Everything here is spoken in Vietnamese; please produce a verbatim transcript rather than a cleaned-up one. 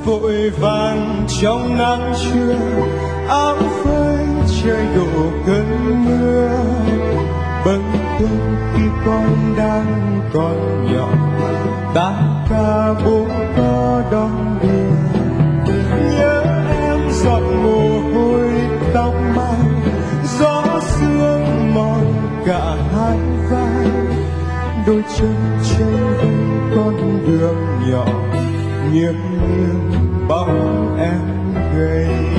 vội vàng trong nắng trưa, áo phơi trời đổ cơn mưa. Bâng khuâng khi con đang còn nhỏ, ta ca bố có đón đưa. Nhớ em giọt mồ hôi tóc mai, gió sương mòn cả hai vai. Đôi chân trên với con đường nhỏ, nghiêng nghiêng bóng em gầy.